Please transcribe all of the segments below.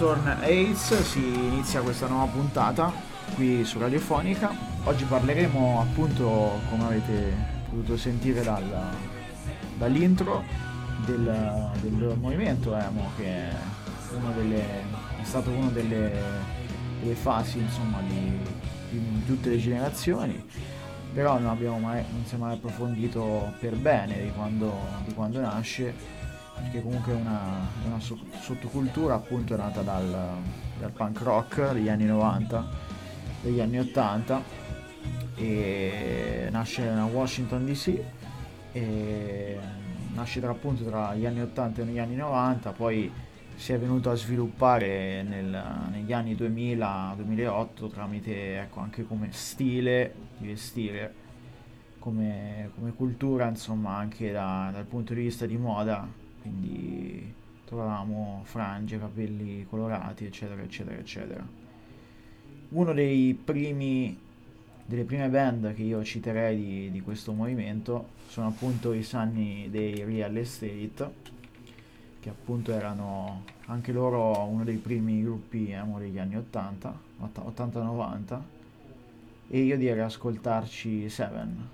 Torn Aids, si inizia questa nuova puntata qui su Radiofonica. Oggi parleremo appunto, come avete potuto sentire dall'intro, del movimento emo, che è stato una delle fasi, insomma, di tutte le generazioni, però non si è mai approfondito per bene di quando nasce, perché comunque è una sottocultura appunto nata dal punk rock degli anni 90, degli anni 80, e nasce a Washington DC, e nasce tra gli anni 80 e gli anni 90, poi si è venuto a sviluppare negli anni 2000-2008 tramite, ecco, anche come stile di vestire, come cultura, insomma, anche dal punto di vista di moda, quindi trovavamo frange, capelli colorati, eccetera, eccetera, eccetera. Uno delle prime band che io citerei di questo movimento sono appunto i Sunny dei Real Estate, che appunto erano anche loro uno dei primi gruppi emo degli anni 80-90, e io direi ascoltarci Seven.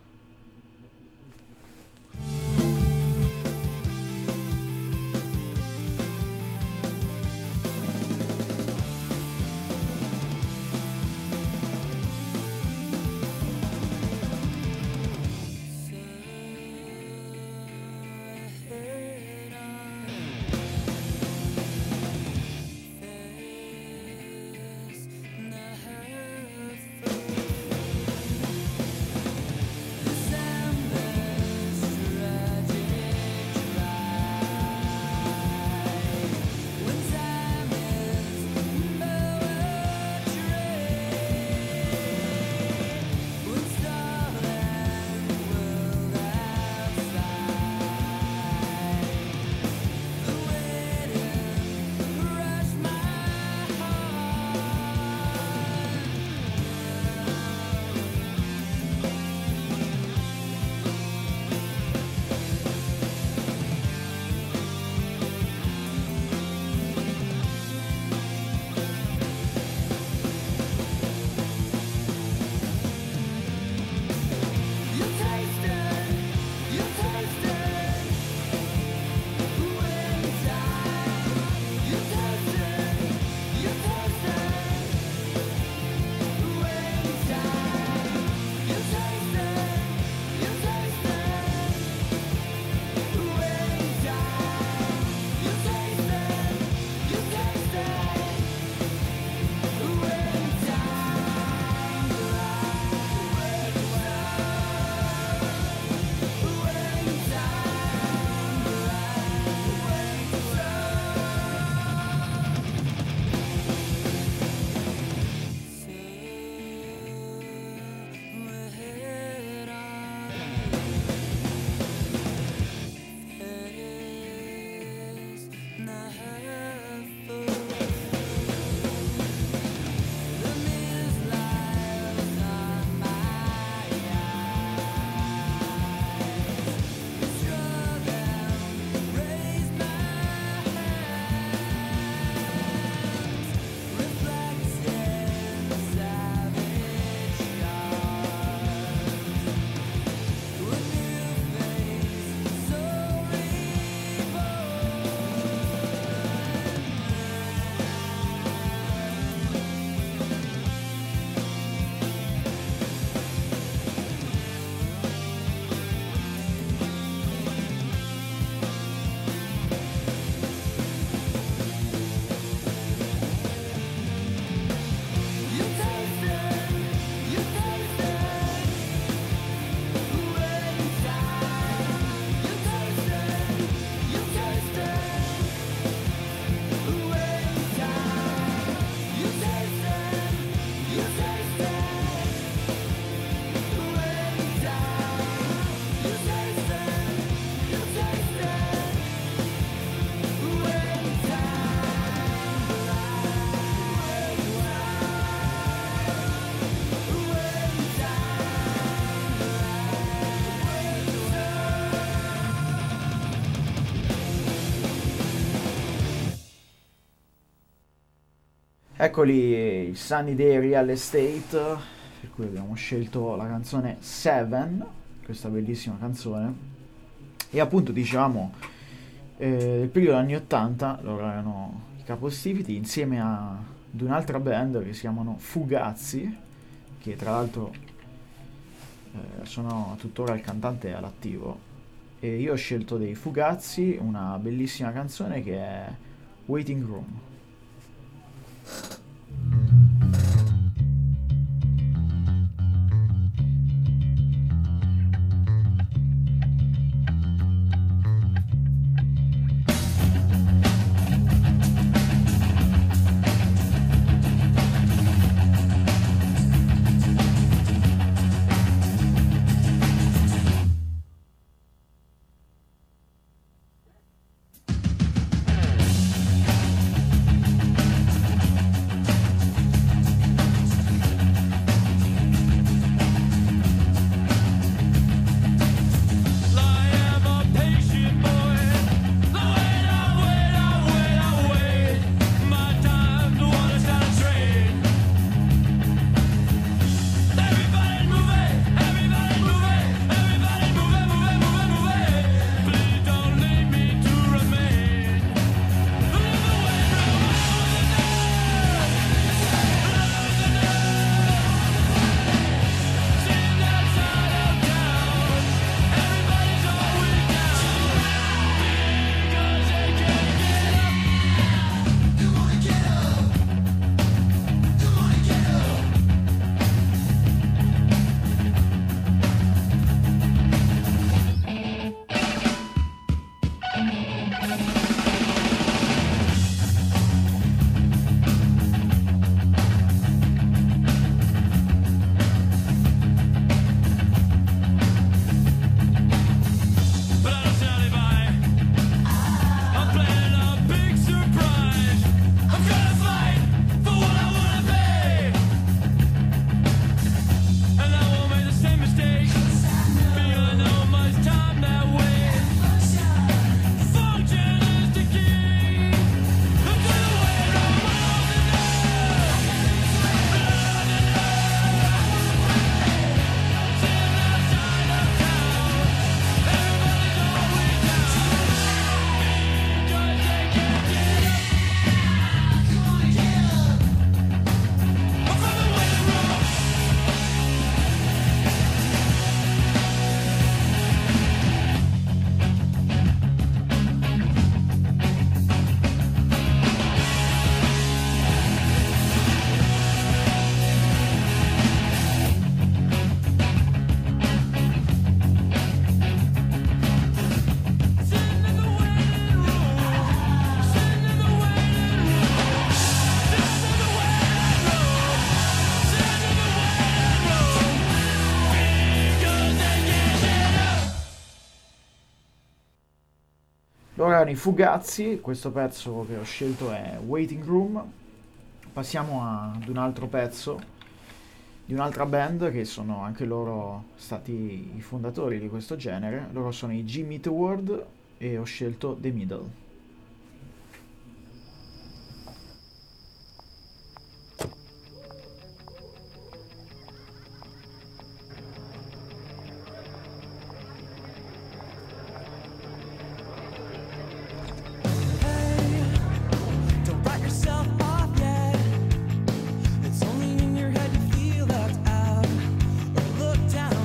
Eccoli i Sunny Day Real Estate, per cui abbiamo scelto la canzone Seven, questa bellissima canzone. E appunto dicevamo del periodo anni 80, loro erano i capostipiti insieme ad un'altra band che si chiamano Fugazzi, che tra l'altro sono tuttora il cantante è all'attivo. E io ho scelto dei Fugazzi una bellissima canzone che è Waiting Room. Loro erano i Fugazzi, questo pezzo che ho scelto è Waiting Room. Passiamo ad un altro pezzo di un'altra band che sono anche loro stati i fondatori di questo genere. Loro sono i Jimmy Eat World e ho scelto The Middle.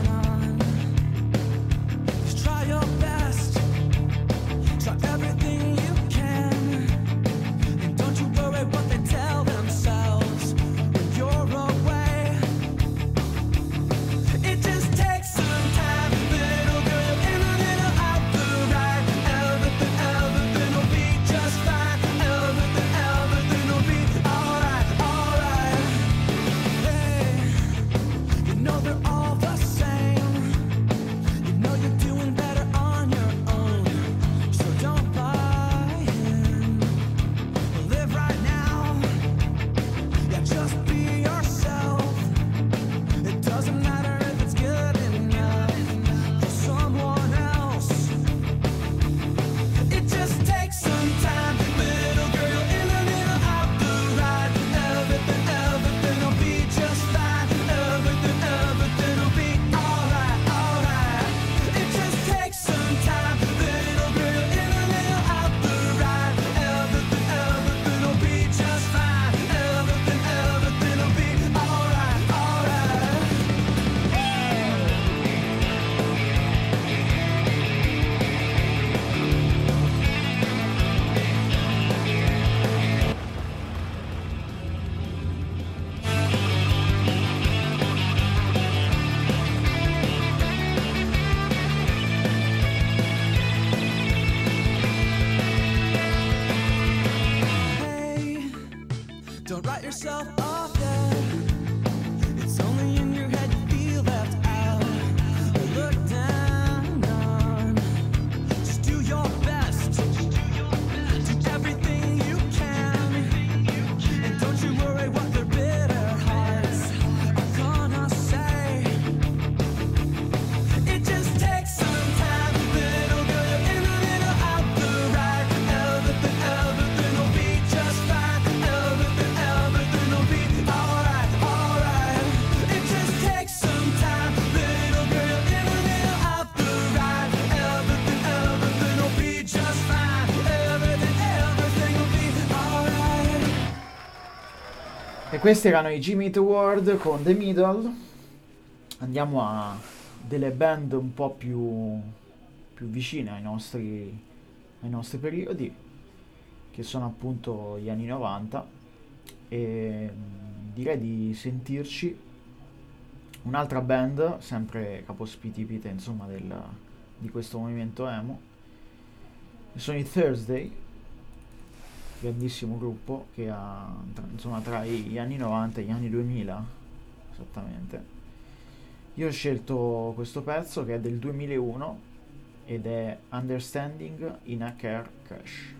Try everything E questi erano i Jimmy Eat World con The Middle. Andiamo a delle band un po' più vicine ai nostri periodi, che sono appunto gli anni 90, e direi di sentirci un'altra band, sempre capospitipite insomma di questo movimento emo, che sono i Thursday, grandissimo gruppo che ha insomma tra gli anni 90 e gli anni 2000 esattamente. Io ho scelto questo pezzo che è del 2001 ed è Understanding in a Car Crash.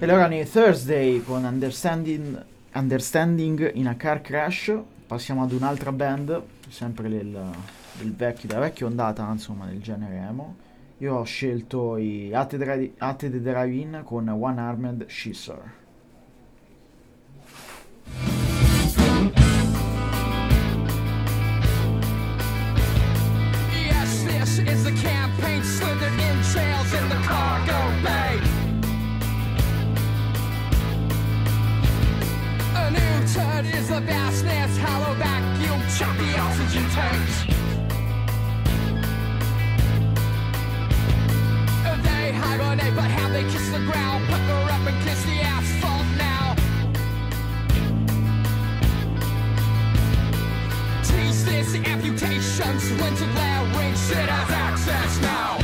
E loro erano i Thursday con Understanding in a Car Crash. Passiamo ad un'altra band, sempre della vecchia ondata, insomma, del genere emo. Io ho scelto i Ate the Drive-In con One Armed Scissor. Yes, this is the campaign slithered in trails in the cargo bay. A new turd is the vastness, hollow vacuum, chop the oxygen tanks. They hibernate, but how they kiss the ground, pucker up and kiss the asphalt now. Tease this amputation, splintered larynx, shit has access now.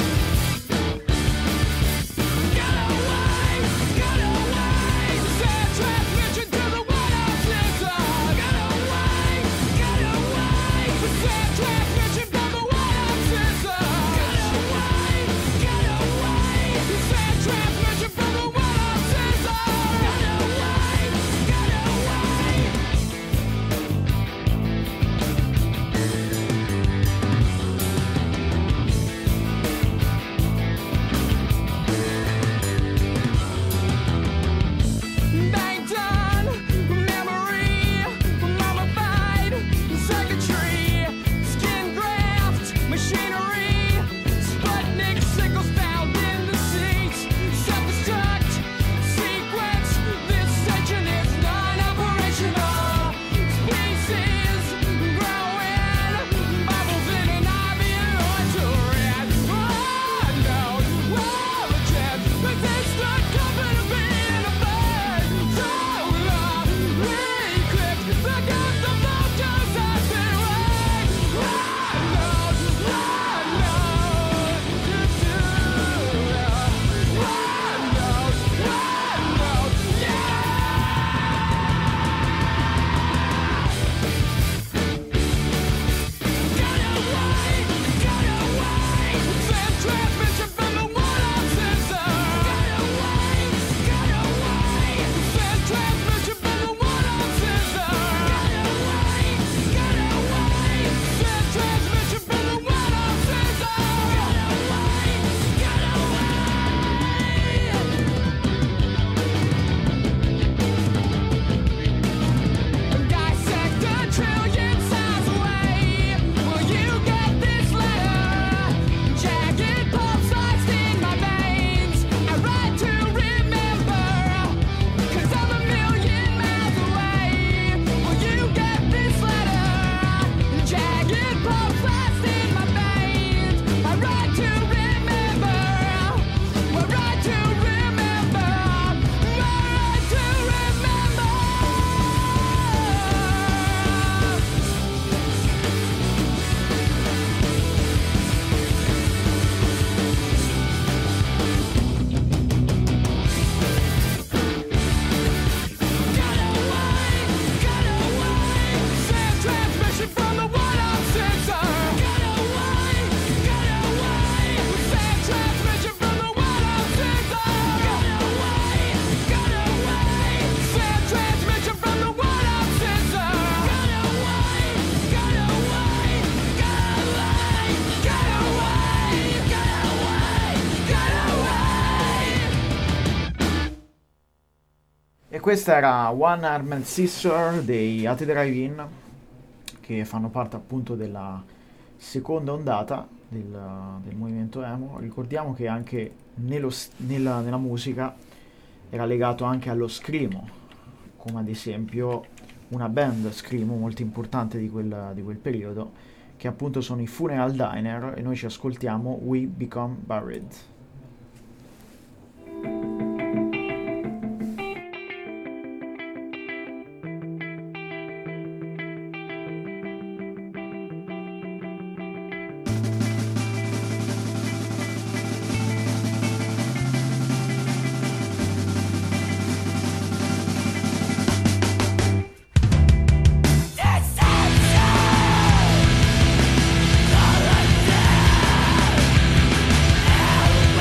Questa era One Armed Scissor dei Ate the Drive-In, che fanno parte appunto della seconda ondata del movimento emo. Ricordiamo che anche nella musica era legato anche allo screamo, come ad esempio una band screamo molto importante di quel periodo, che appunto sono i Funeral Diner, e noi ci ascoltiamo We Become Buried. Essential!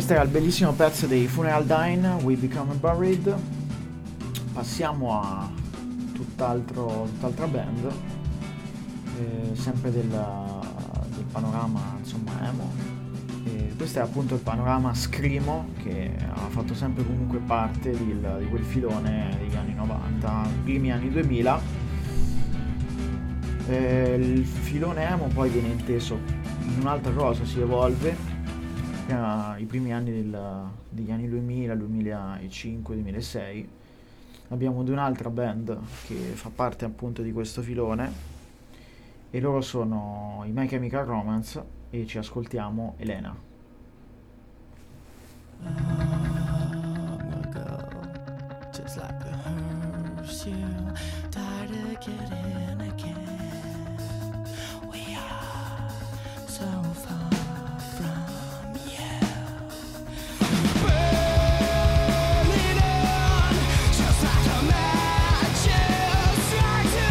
Questo era il bellissimo pezzo dei Funeral Dine, We Become Buried. Passiamo a tutt'altra band, sempre del panorama, insomma, emo. E questo è appunto il panorama Screamo, che ha fatto sempre comunque parte di quel filone degli anni 90, primi anni 2000. Il filone emo poi viene inteso in un'altra cosa, si evolve. I primi anni degli anni 2000, 2005, 2006 abbiamo di un'altra band che fa parte appunto di questo filone, e loro sono i My Chemical Romance, e ci ascoltiamo Elena. Just like a hearse, you tired of getting again. We are so far from you. Burning on, just like a match, try to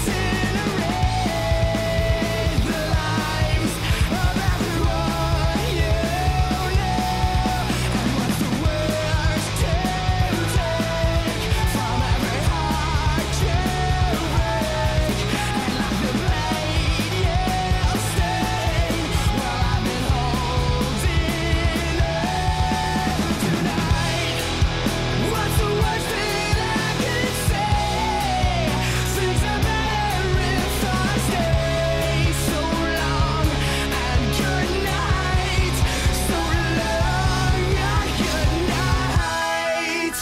incinerate the lives of everyone you know. And what's the worst to take from every heart you break? And like the blade you'll stain, well, I've been holding on tonight. What's the worst that I could say? Things are better if I stay. So long and good night. So long and good night.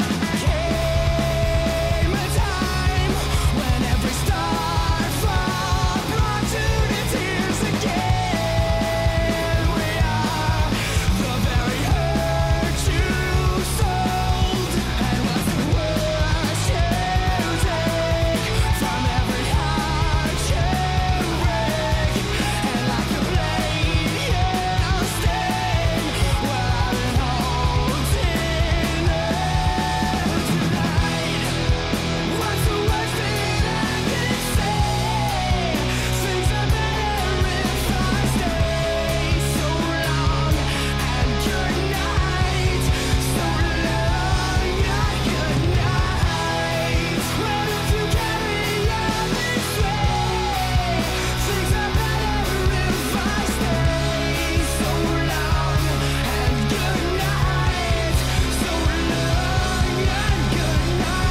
Came a time when every star fall brought to the tears again. We are the very hurt you sold. And what's the worst you take from every heart you break? And like the blade you'll stain, well, I've been holding on tonight. What's the worst that I could say? Things are better if I stay. So long and good night. So long and good night. Well, if you carry on this way, things are better if I stay. So long and good night. So long and good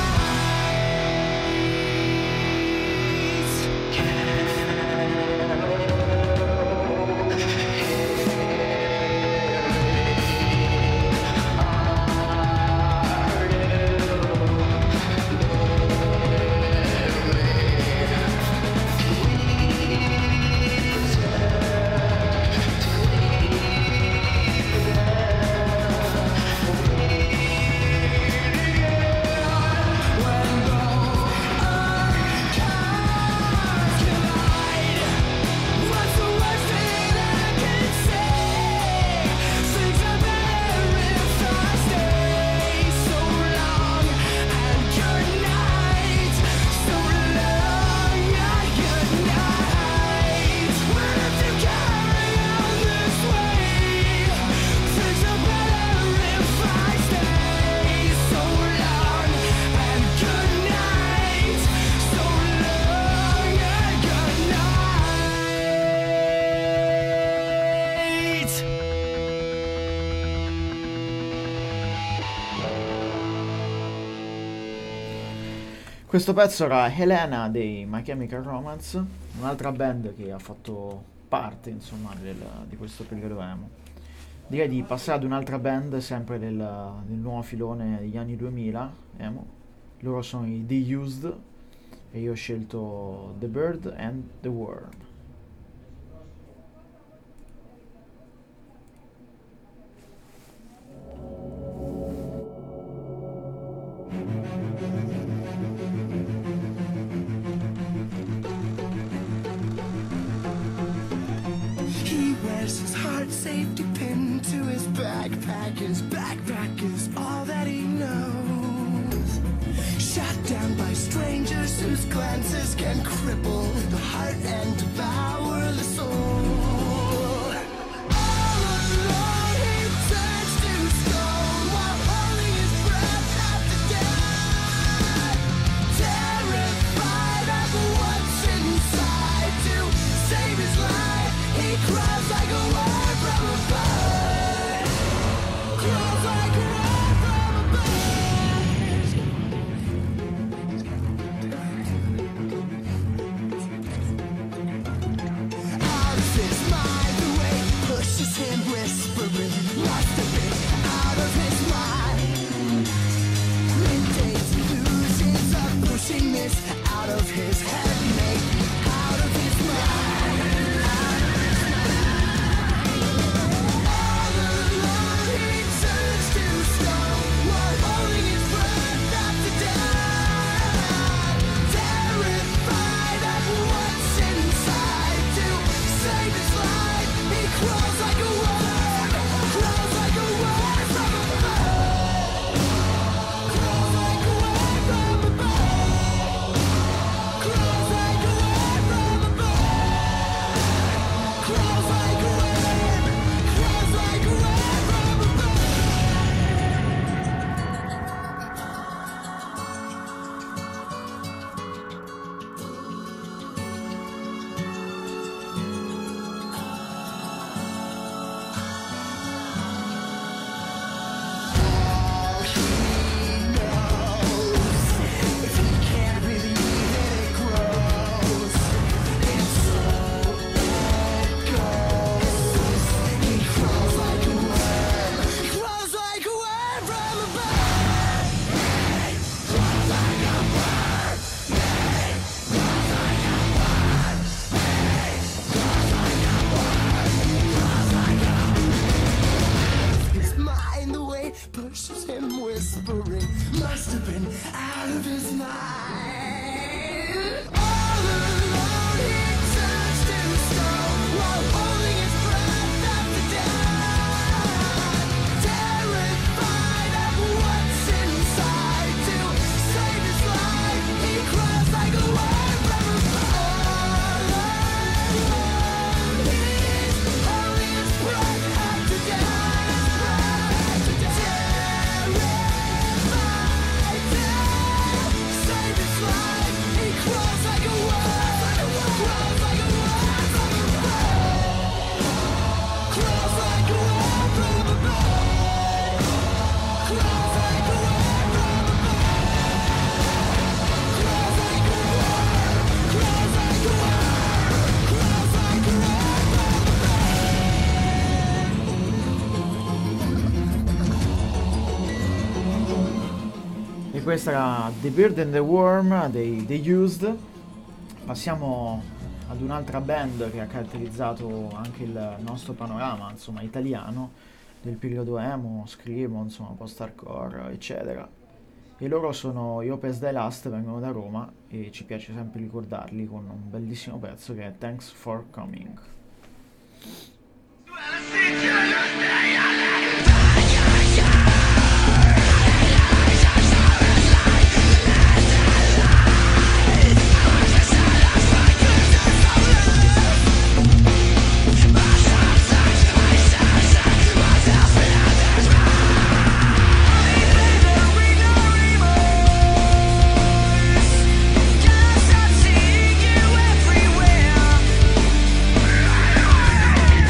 What's the worst that I could say? Things are better if I stay. So long and good night. So long and good night. Well, if you carry on this way, things are better if I stay. So long and good night. So long and good night. Questo pezzo era Helena dei My Chemical Romance, un'altra band che ha fatto parte, insomma, di questo periodo emo. Direi di passare ad un'altra band sempre del nuovo filone degli anni 2000 emo. Loro sono i The Used, e io ho scelto The Bird and the World. He wears his heart safety pin to his backpack. His backpack is all that he knows. Shot down by strangers whose glances can cripple the heart and devour the soul. All alone he turns to whispering, must have been out of his mind. All alone he turns to stone while holding his breath after death. Terrified of what's inside, to save his life he cries like a word from above. He's holding his breath after death. Terrified to save his life he cries like a word, cries like a word from above. Cries like a word from above. Cries like a word from above. Cries like a word. Cries like a word. Cries like a word from E questa era The Bird and the Worm dei Used. Passiamo ad un'altra band che ha caratterizzato anche il nostro panorama, insomma, italiano del periodo emo, screamo, insomma, post-hardcore, eccetera. E loro sono I Hope As Die Last, vengono da Roma e ci piace sempre ricordarli con un bellissimo pezzo che è Thanks for Coming. Can't stop seeing you everywhere.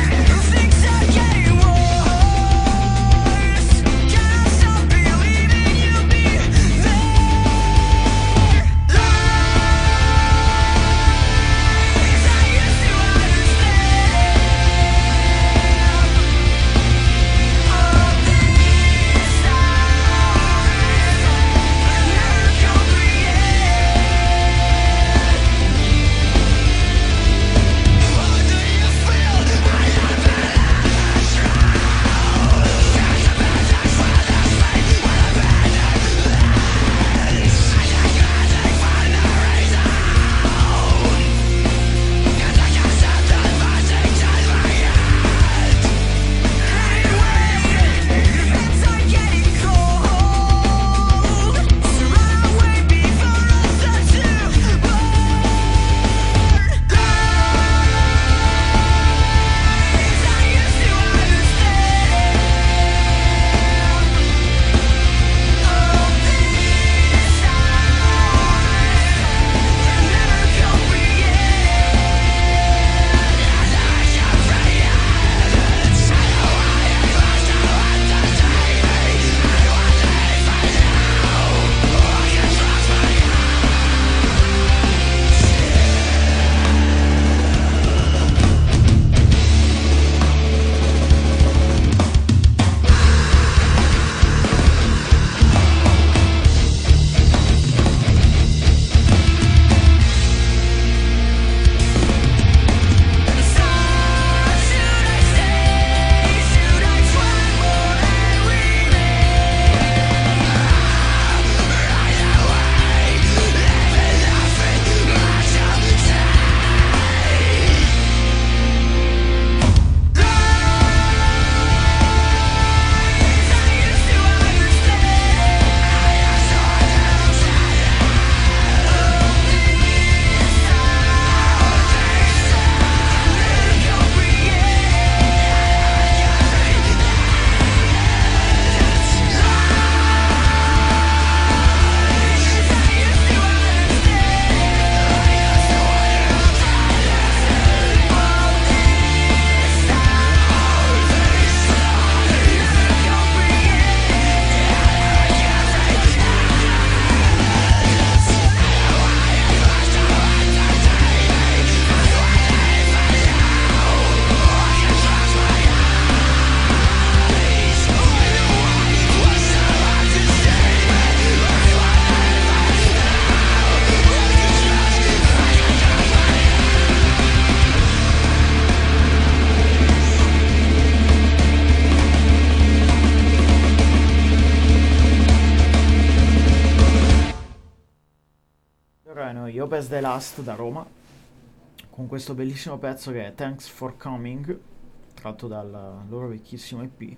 loro erano gli Opes the Last da Roma, con questo bellissimo pezzo che è Thanks for Coming, tratto dal loro vecchissimo EP.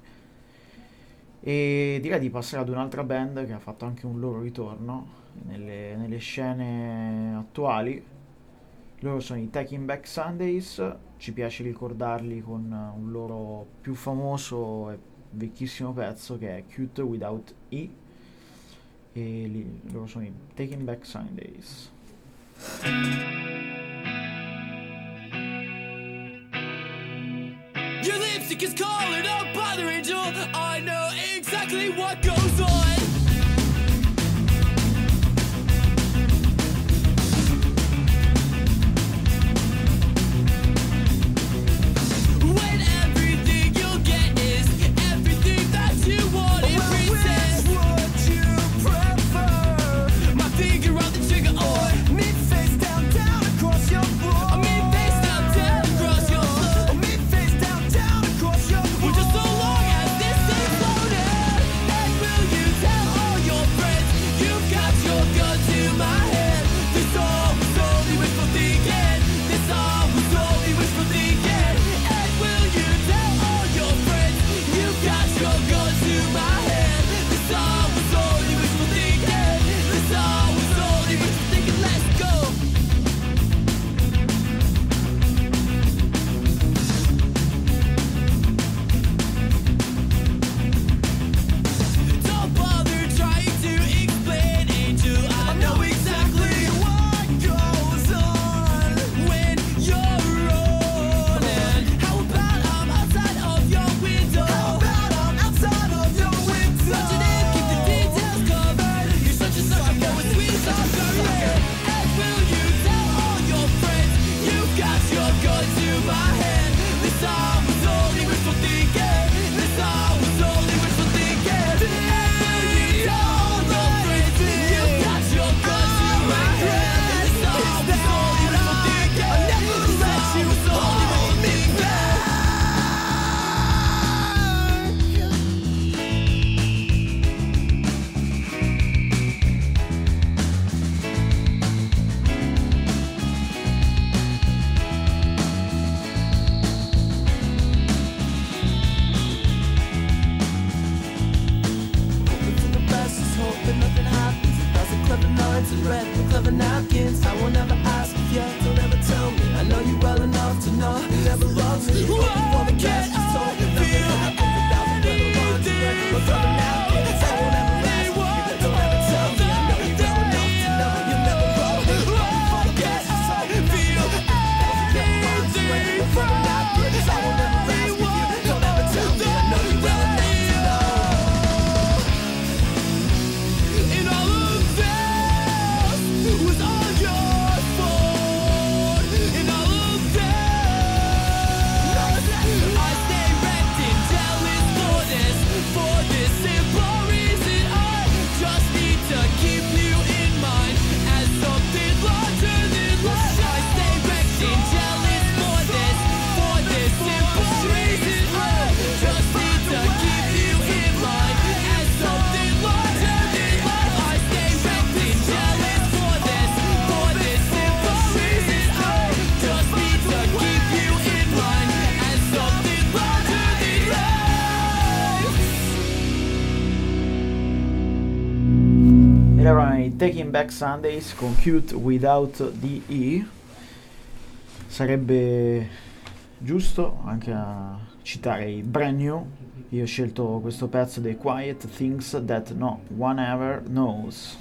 E direi di passare ad un'altra band che ha fatto anche un loro ritorno nelle scene attuali. Loro sono i Taking Back Sundays, ci piace ricordarli con un loro più famoso e vecchissimo pezzo che è Cute Without E, e loro sono i Taking Back Sundays. Your lipstick is calling up by the angel. I know exactly what goes on. When everything you get is everything that you want, it presents. Would you prefer my finger on the trigger or me face down, down across your floor? Me face down, down across your floor. Me face down, down across your floor. Well, just so long as this thing's loaded. And will you tell all your friends you've got your gun to my head? This all was only wishful thinking. This all was only wishful thinking. And will you tell all your friends you've got your gun to my head? This all was only wishful thinking. This all was only wishful thinking. Let's go. Don't bother trying to explain, Angel. I know exactly what goes on when you're running. How about I'm outside of your window? How about I'm outside of your window? Such an ape, keep the details covered. You're such a sucker for a sweet soft career. And will you tell all your friends you've got your gun to my head? This all was only wishful thinking. This all was only wishful thinking. And will you tell all your friends you've got your gun to my head? This all was only wishful thinking. I never let you hold me back. Hoping for the best is hoping nothing happens. 1,000 clever lines and red with clever napkins. I won't ever ask if you don't ever tell me. I know you well enough to know you never loved me. Hoping for the best is hoping nothing happens. 1,000 clever lines and red with clever napkins. I won't ever ask if you don't ever tell me. I know you well enough to know you never loved me. Hoping for the best is hoping nothing happens. 1,000 clever lines and red with clever napkins. I won't ever ask if you don't ever tell me. I know you well enough to know. And all of this was all your fault. And all of this, I stay wrecked and jealous for this simple reason. I just need to keep you in mind as something larger than life. I stay wrecked and jealous for this simple reason. I just need to keep you in mind as something larger than life. I stay wrecked and jealous for this simple reason. I just need to keep you in mind as something larger than life. Ed erano i Taking Back Sundays con Cute Without the E. Sarebbe giusto anche a citare i Brand New. Io ho scelto questo pezzo dei Quiet Things That No One Ever Knows.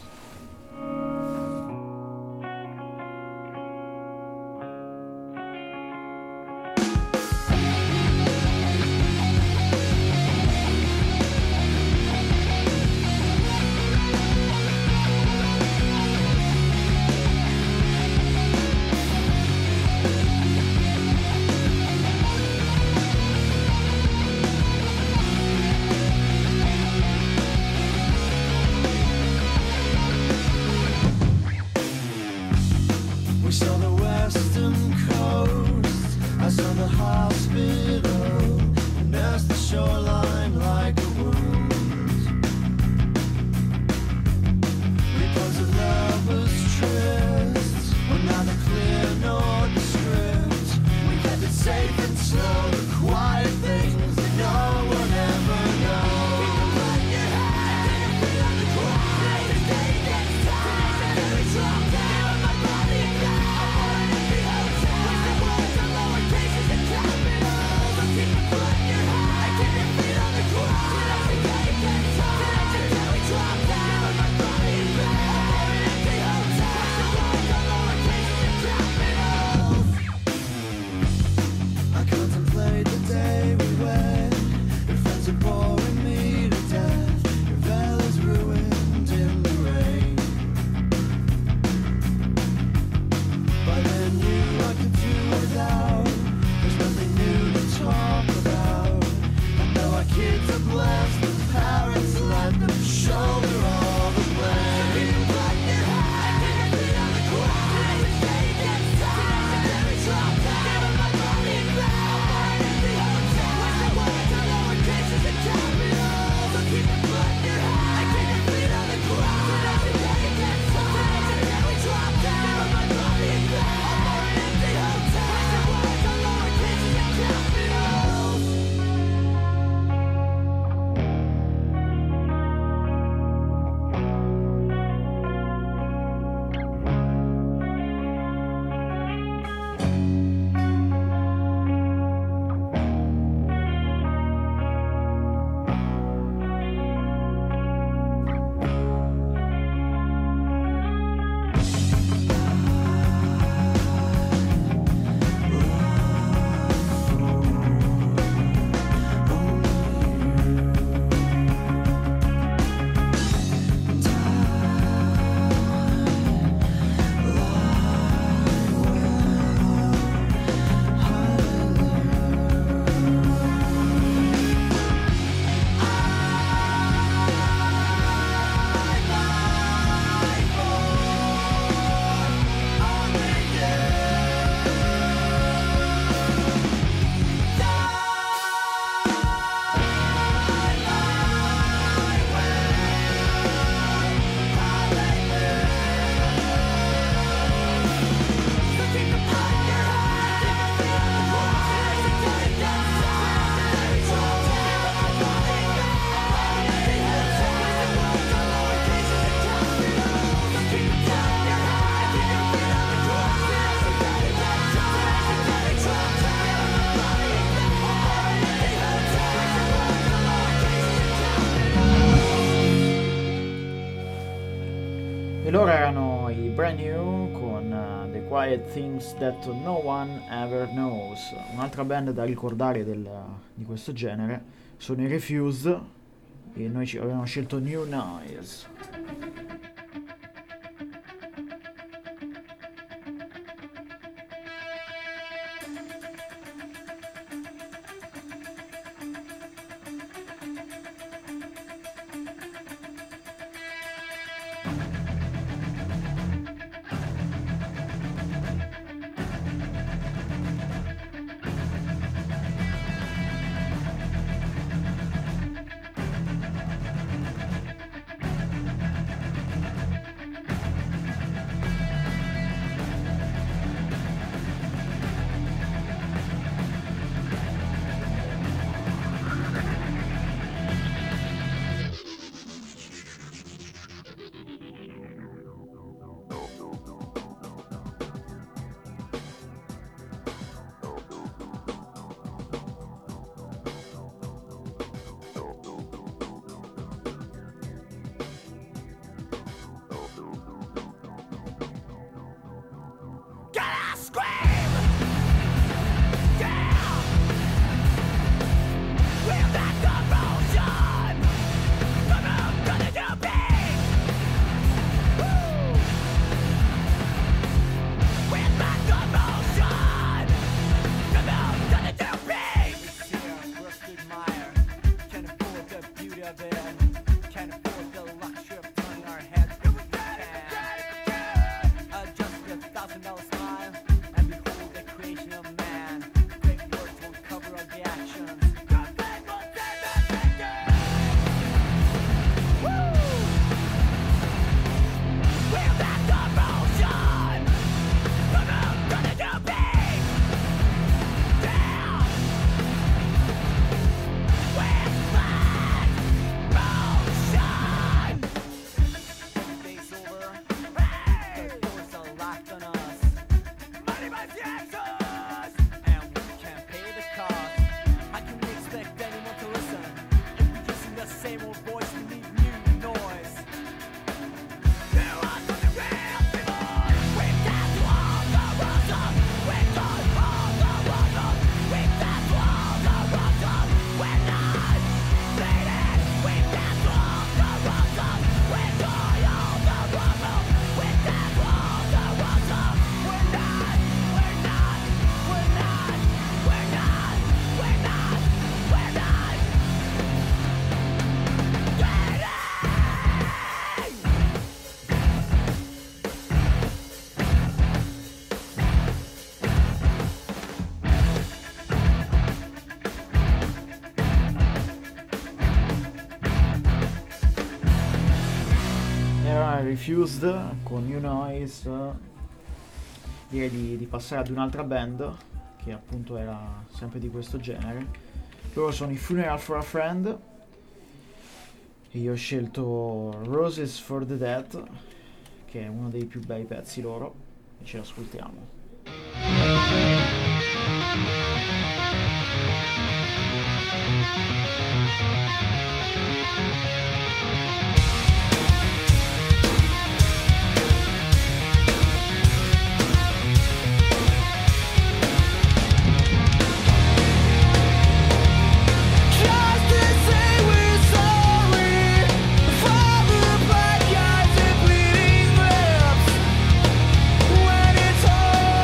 E loro erano i Brand New con The Quiet Things That No One Ever Knows. Un'altra band da ricordare di questo genere sono i Refused, e noi ci avevamo scelto New Noise. Refused con New Noise. Direi di passare ad un'altra band che appunto era sempre di questo genere. Loro sono i Funeral for a Friend e io ho scelto Roses for the Dead, che è uno dei più bei pezzi loro, e ce l'ascoltiamo. Just to say we're sorry for the bad guys and bleeding lips when it's all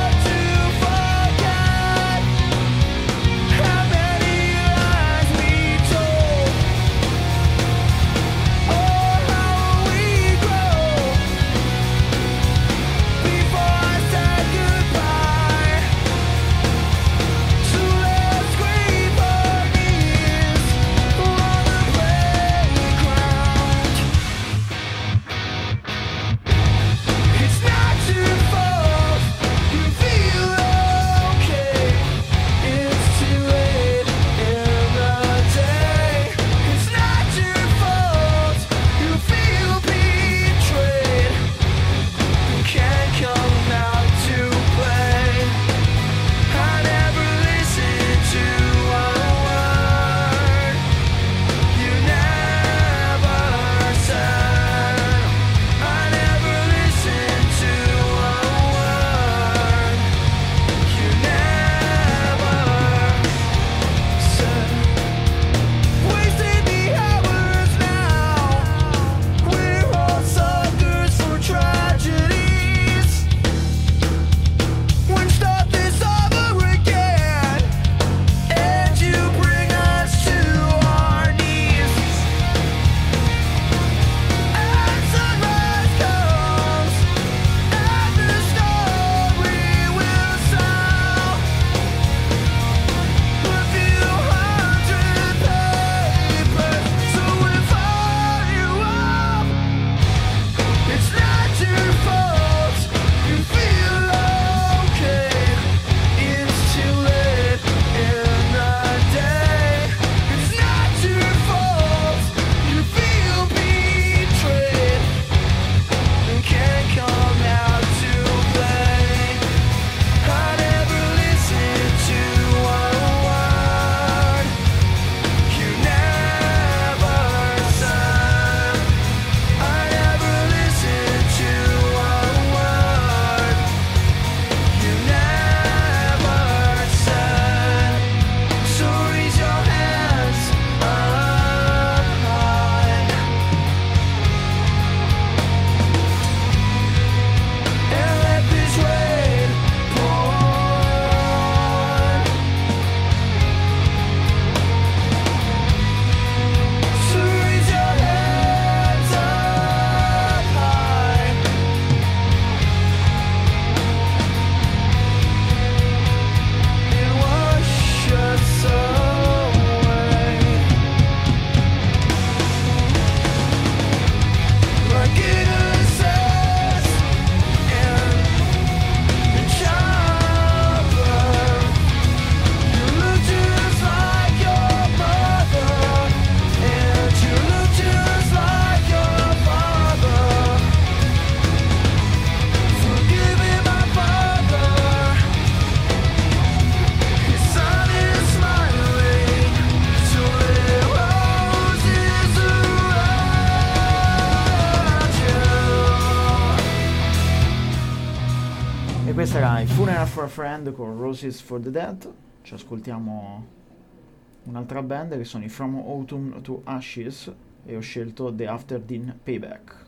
questa era i Funeral for a Friend con Roses for the Dead. Ci ascoltiamo un'altra band che sono i From Autumn to Ashes e ho scelto The After Din Payback.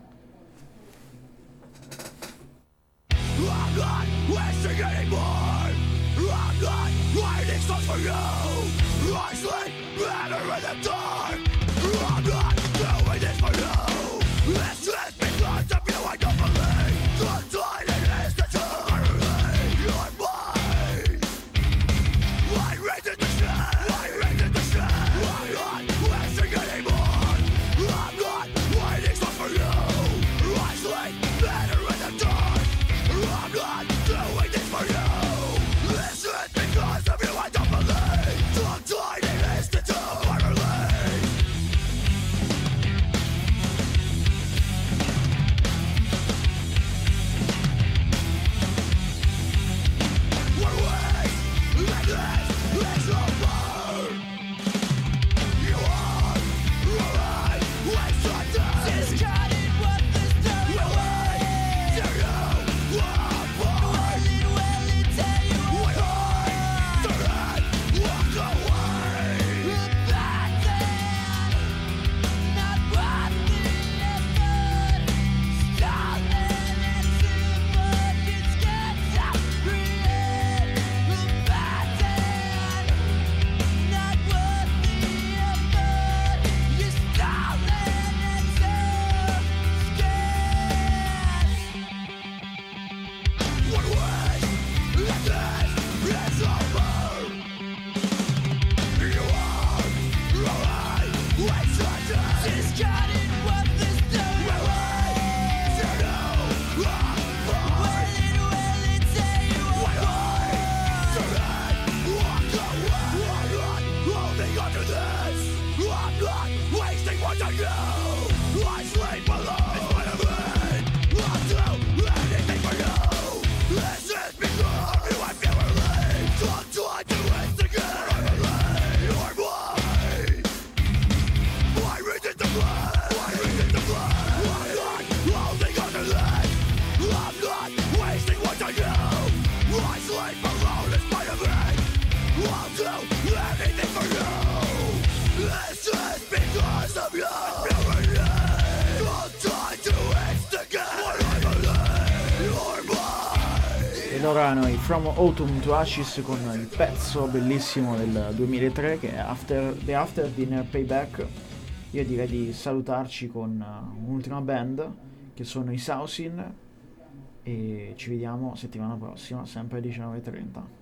I'm not wasting anymore. I'm not writing songs for you. I sleep better in the dark. I'm not doing this for you. It's just because of you I don't believe. The silent is the truth. You're mine. I raised the shit. I raised the shit. I'm not wasting anymore. I'm not writing songs for you. I sleep better in the dark. I'm not doing this for you. This is because of you I don't believe. The tiny is the truth. I believe. We're weak, and this is over. You are right, waste your time. Discarded what this time. You're right, do you want more? Will it tell you what I did? Walk away. Bad thing, not worth the effort. Stolen into buckets, gets up, create. Bad thing, not worth the effort. You're stolen into scared. One way, and this is over. You are right, waste your time. Discarded what this time. You're right, you know I'm fine. Will it tell you what I did? Walk away. I'm not holding on to this. I'm not wasting what I do. I sleep alone in my head. I'll do anything for you. This is because you I feel relieved. Don't try to instigate. I believe you're mine. I resist the blood. I resist the blood. I'm not holding on to this. I'm not wasting what I do. I sleep alone in spite of it. I'll do anything for you. This is because of you. Don't try to instigate. I believe you're mine. Ed ora noi From Autumn to Ashes con il pezzo bellissimo del 2003 che è The After Dinner Payback. Io direi di salutarci con un'ultima band che sono i Sausin e ci vediamo settimana prossima sempre alle 19:30.